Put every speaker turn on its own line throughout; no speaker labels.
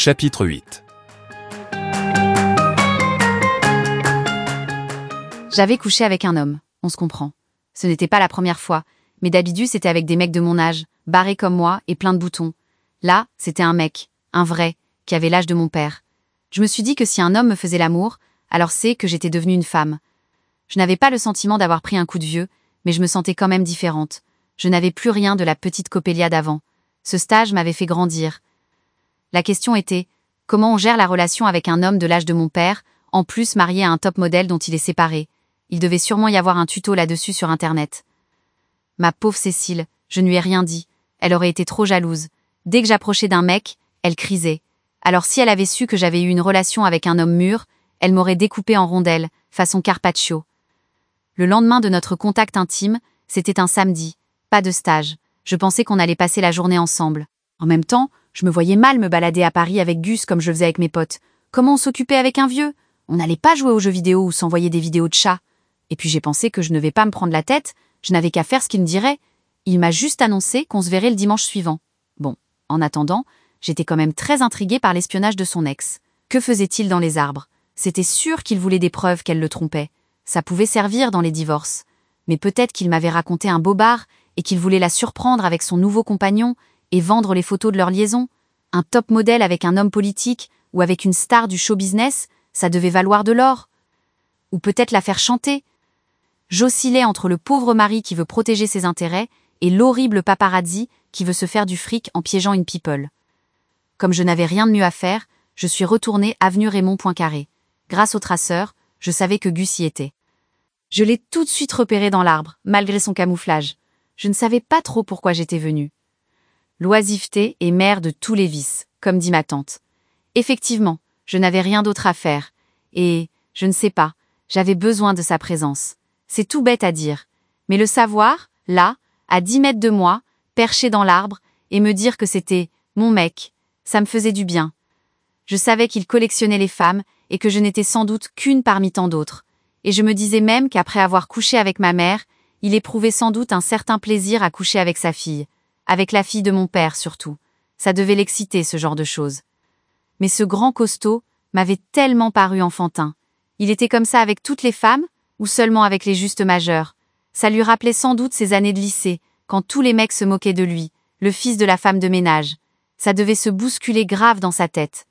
Chapitre 8.
J'avais couché avec un homme, on se comprend. Ce n'était pas la première fois, mais d'habitude c'était avec des mecs de mon âge, barrés comme moi et pleins de boutons. Là, c'était un mec, un vrai, qui avait l'âge de mon père. Je me suis dit que si un homme me faisait l'amour, alors c'est que j'étais devenue une femme. Je n'avais pas le sentiment d'avoir pris un coup de vieux, mais je me sentais quand même différente. Je n'avais plus rien de la petite Coppelia d'avant. Ce stage m'avait fait grandir. La question était, comment on gère la relation avec un homme de l'âge de mon père, en plus marié à un top modèle dont il est séparé? Il devait sûrement y avoir un tuto là-dessus sur Internet. Ma pauvre Cécile, je ne lui ai rien dit. Elle aurait été trop jalouse. Dès que j'approchais d'un mec, elle crisait. Alors si elle avait su que j'avais eu une relation avec un homme mûr, elle m'aurait découpé en rondelles, façon Carpaccio. Le lendemain de notre contact intime, c'était un samedi. Pas de stage. Je pensais qu'on allait passer la journée ensemble. En même temps, je me voyais mal me balader à Paris avec Gus comme je faisais avec mes potes. Comment on s'occupait avec un vieux? On n'allait pas jouer aux jeux vidéo ou s'envoyer des vidéos de chats. Et puis j'ai pensé que je ne vais pas me prendre la tête, je n'avais qu'à faire ce qu'il me dirait. Il m'a juste annoncé qu'on se verrait le dimanche suivant. Bon, en attendant, j'étais quand même très intriguée par l'espionnage de son ex. Que faisait-il dans les arbres? C'était sûr qu'il voulait des preuves qu'elle le trompait. Ça pouvait servir dans les divorces. Mais peut-être qu'il m'avait raconté un bobard et qu'il voulait la surprendre avec son nouveau compagnon et vendre les photos de leur liaison. Un top modèle avec un homme politique ou avec une star du show business, ça devait valoir de l'or. Ou peut-être la faire chanter. J'oscillais entre le pauvre mari qui veut protéger ses intérêts et l'horrible paparazzi qui veut se faire du fric en piégeant une people. Comme je n'avais rien de mieux à faire, je suis retournée avenue Raymond Poincaré. Grâce au traceur, je savais que Gus y était. Je l'ai tout de suite repéré dans l'arbre, malgré son camouflage. Je ne savais pas trop pourquoi j'étais venue. L'oisiveté est mère de tous les vices, comme dit ma tante. Effectivement, je n'avais rien d'autre à faire. Et, je ne sais pas, j'avais besoin de sa présence. C'est tout bête à dire. Mais le savoir, là, à 10 mètres de moi, perché dans l'arbre, et me dire que c'était mon mec, ça me faisait du bien. Je savais qu'il collectionnait les femmes et que je n'étais sans doute qu'une parmi tant d'autres. Et je me disais même qu'après avoir couché avec ma mère, il éprouvait sans doute un certain plaisir à coucher avec sa fille. Avec la fille de mon père surtout. Ça devait l'exciter ce genre de choses. Mais ce grand costaud m'avait tellement paru enfantin. Il était comme ça avec toutes les femmes, ou seulement avec les justes majeures. Ça lui rappelait sans doute ses années de lycée, quand tous les mecs se moquaient de lui, le fils de la femme de ménage. Ça devait se bousculer grave dans sa tête.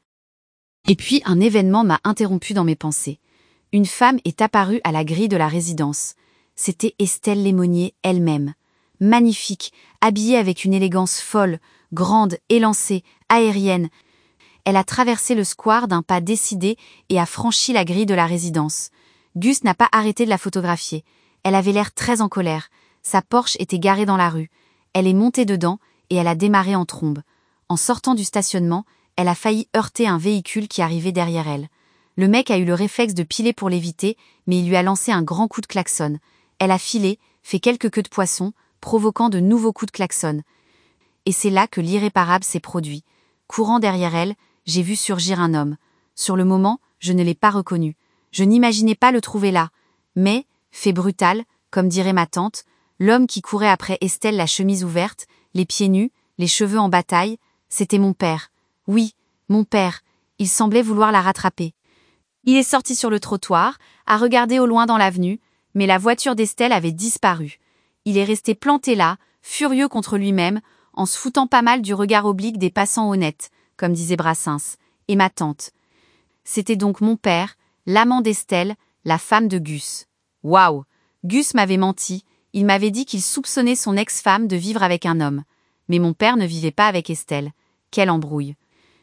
Et puis un événement m'a interrompu dans mes pensées. Une femme est apparue à la grille de la résidence. C'était Estelle Lémonnier elle-même. Magnifique, habillée avec une élégance folle, grande, élancée, aérienne. Elle a traversé le square d'un pas décidé et a franchi la grille de la résidence. Gus n'a pas arrêté de la photographier. Elle avait l'air très en colère. Sa Porsche était garée dans la rue. Elle est montée dedans et elle a démarré en trombe. En sortant du stationnement, elle a failli heurter un véhicule qui arrivait derrière elle. Le mec a eu le réflexe de piler pour l'éviter, mais il lui a lancé un grand coup de klaxon. Elle a filé, fait quelques queues de poisson, provoquant de nouveaux coups de klaxon. Et c'est là que l'irréparable s'est produit. Courant derrière elle, j'ai vu surgir un homme. Sur le moment, je ne l'ai pas reconnu. Je n'imaginais pas le trouver là. Mais, fait brutal, comme dirait ma tante, l'homme qui courait après Estelle la chemise ouverte, les pieds nus, les cheveux en bataille, c'était mon père. Oui, mon père. Il semblait vouloir la rattraper. Il est sorti sur le trottoir, a regardé au loin dans l'avenue, mais la voiture d'Estelle avait disparu. Il est resté planté là, furieux contre lui-même, en se foutant pas mal du regard oblique des passants honnêtes, comme disait Brassens, et ma tante. C'était donc mon père, l'amant d'Estelle, la femme de Gus. Waouh! Gus m'avait menti, il m'avait dit qu'il soupçonnait son ex-femme de vivre avec un homme. Mais mon père ne vivait pas avec Estelle. Quelle embrouille!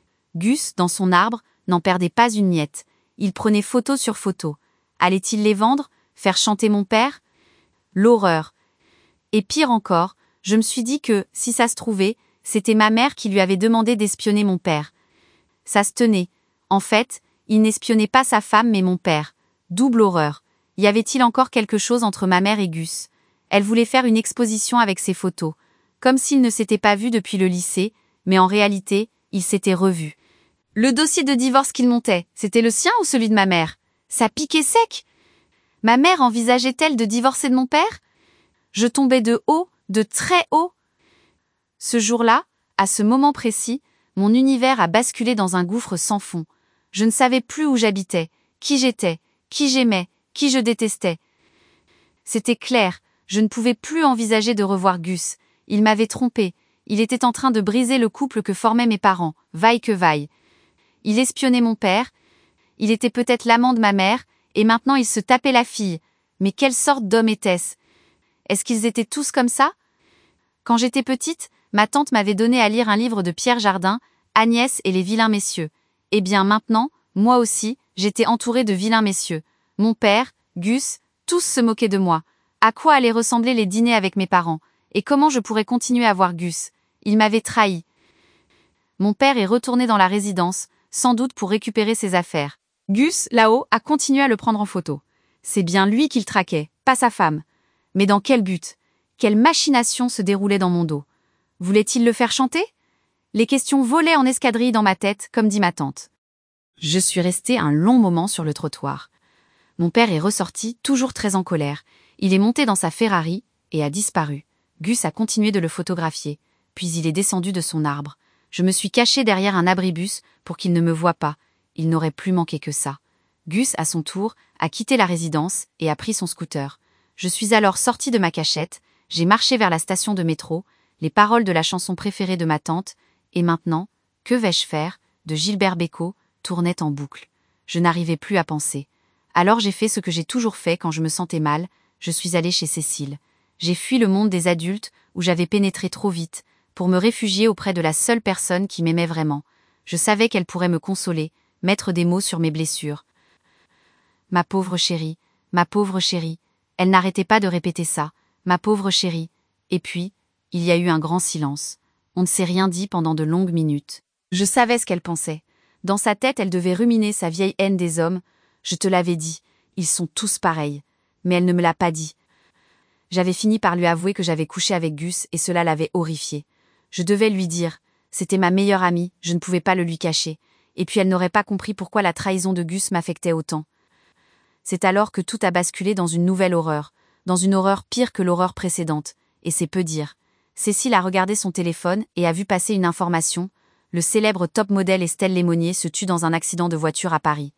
Gus, dans son arbre, n'en perdait pas une miette. Il prenait photo sur photo. Allait-il les vendre? Faire chanter mon père? L'horreur! Et pire encore, je me suis dit que, si ça se trouvait, c'était ma mère qui lui avait demandé d'espionner mon père. Ça se tenait. En fait, il n'espionnait pas sa femme mais mon père. Double horreur. Y avait-il encore quelque chose entre ma mère et Gus? Elle voulait faire une exposition avec ses photos. Comme s'ils ne s'étaient pas vus depuis le lycée, mais en réalité, ils s'étaient revus. Le dossier de divorce qu'il montait, c'était le sien ou celui de ma mère? Ça piquait sec! Ma mère envisageait-elle de divorcer de mon père? Je tombais de haut, de très haut. Ce jour-là, à ce moment précis, Mon univers a basculé dans un gouffre sans fond. Je ne savais plus où j'habitais, qui j'étais, qui j'aimais, qui je détestais. C'était clair, je ne pouvais plus envisager de revoir Gus. Il m'avait trompée. Il était en train de briser le couple que formaient mes parents, vaille que vaille. Il espionnait mon père. Il était peut-être l'amant de ma mère, et maintenant il se tapait la fille. Mais quelle sorte d'homme était-ce? Est-ce qu'ils étaient tous comme ça? Quand j'étais petite, ma tante m'avait donné à lire un livre de Pierre Jardin, Agnès et les vilains messieurs. Eh bien maintenant, moi aussi, j'étais entourée de vilains messieurs. Mon père, Gus, tous se moquaient de moi. À quoi allaient ressembler les dîners avec mes parents? Et comment je pourrais continuer à voir Gus? Il m'avait trahi. Mon père est retourné dans la résidence, sans doute pour récupérer ses affaires. Gus, là-haut, a continué à le prendre en photo. C'est bien lui qu'il traquait, pas sa femme. Mais dans quel but? Quelle machination se déroulait dans mon dos? Voulait-il le faire chanter? Les questions volaient en escadrille dans ma tête, comme dit ma tante. Je suis restée un long moment sur le trottoir. Mon père est ressorti, toujours très en colère. Il est monté dans sa Ferrari et a disparu. Gus a continué de le photographier, puis il est descendu de son arbre. Je me suis cachée derrière un abribus pour qu'il ne me voie pas. Il n'aurait plus manqué que ça. Gus, à son tour, a quitté la résidence et a pris son scooter. Je suis alors sortie de ma cachette, j'ai marché vers la station de métro, les paroles de la chanson préférée de ma tante, et maintenant, que vais-je faire, de Gilbert Bécaud, tournaient en boucle. Je n'arrivais plus à penser. Alors j'ai fait ce que j'ai toujours fait quand je me sentais mal, je suis allée chez Cécile. J'ai fui le monde des adultes, où j'avais pénétré trop vite, pour me réfugier auprès de la seule personne qui m'aimait vraiment. Je savais qu'elle pourrait me consoler, mettre des mots sur mes blessures. Ma pauvre chérie, elle n'arrêtait pas de répéter ça, ma pauvre chérie. Et puis, il y a eu un grand silence. On ne s'est rien dit pendant de longues minutes. Je savais ce qu'elle pensait. Dans sa tête, elle devait ruminer sa vieille haine des hommes. Je te l'avais dit, ils sont tous pareils. Mais elle ne me l'a pas dit. J'avais fini par lui avouer que j'avais couché avec Gus et cela l'avait horrifiée. Je devais lui dire, c'était ma meilleure amie, je ne pouvais pas le lui cacher. Et puis elle n'aurait pas compris pourquoi la trahison de Gus m'affectait autant. C'est alors que tout a basculé dans une nouvelle horreur, dans une horreur pire que l'horreur précédente, et c'est peu dire. Cécile a regardé son téléphone et a vu passer une information. Le célèbre top modèle Estelle Lémonier se tue dans un accident de voiture à Paris.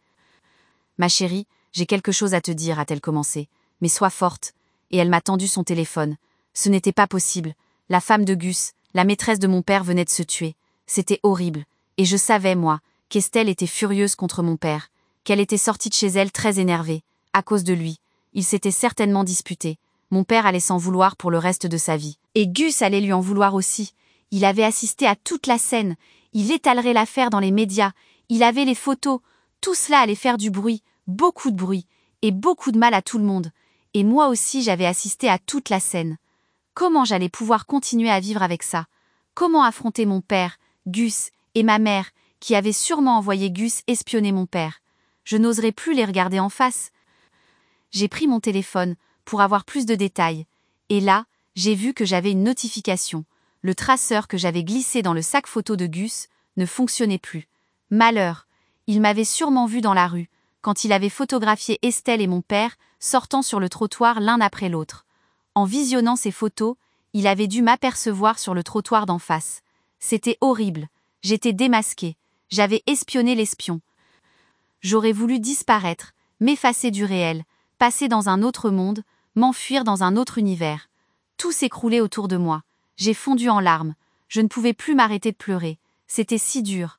Ma chérie, j'ai quelque chose à te dire, a-t-elle commencé. Mais sois forte. Et elle m'a tendu son téléphone. Ce n'était pas possible. La femme de Gus, la maîtresse de mon père venait de se tuer. C'était horrible. Et je savais, moi, qu'Estelle était furieuse contre mon père, qu'elle était sortie de chez elle très énervée, à cause de lui. Ils s'étaient certainement disputés. Mon père allait s'en vouloir pour le reste de sa vie. Et Gus allait lui en vouloir aussi. Il avait assisté à toute la scène. Il étalerait l'affaire dans les médias. Il avait les photos. Tout cela allait faire du bruit, beaucoup de bruit, et beaucoup de mal à tout le monde. Et moi aussi j'avais assisté à toute la scène. Comment j'allais pouvoir continuer à vivre avec ça? Comment affronter mon père, Gus, et ma mère, qui avaient sûrement envoyé Gus espionner mon père? Je n'oserais plus les regarder en face. J'ai pris mon téléphone pour avoir plus de détails. Et là, j'ai vu que j'avais une notification. Le traceur que j'avais glissé dans le sac photo de Gus ne fonctionnait plus. Malheur, il m'avait sûrement vu dans la rue, quand il avait photographié Estelle et mon père sortant sur le trottoir l'un après l'autre. En visionnant ces photos, il avait dû m'apercevoir sur le trottoir d'en face. C'était horrible. J'étais démasquée. J'avais espionné l'espion. J'aurais voulu disparaître, m'effacer du réel, passer dans un autre monde, m'enfuir dans un autre univers. Tout s'écroulait autour de moi. J'ai fondu en larmes. Je ne pouvais plus m'arrêter de pleurer. C'était si dur.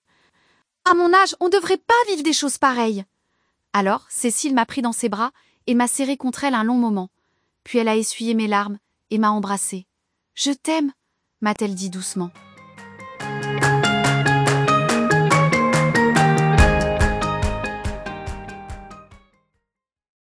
À mon âge, on ne devrait pas vivre des choses pareilles. Alors, Cécile m'a pris dans ses bras et m'a serré contre elle un long moment. Puis elle a essuyé mes larmes et m'a embrassée. « Je t'aime » m'a-t-elle dit doucement.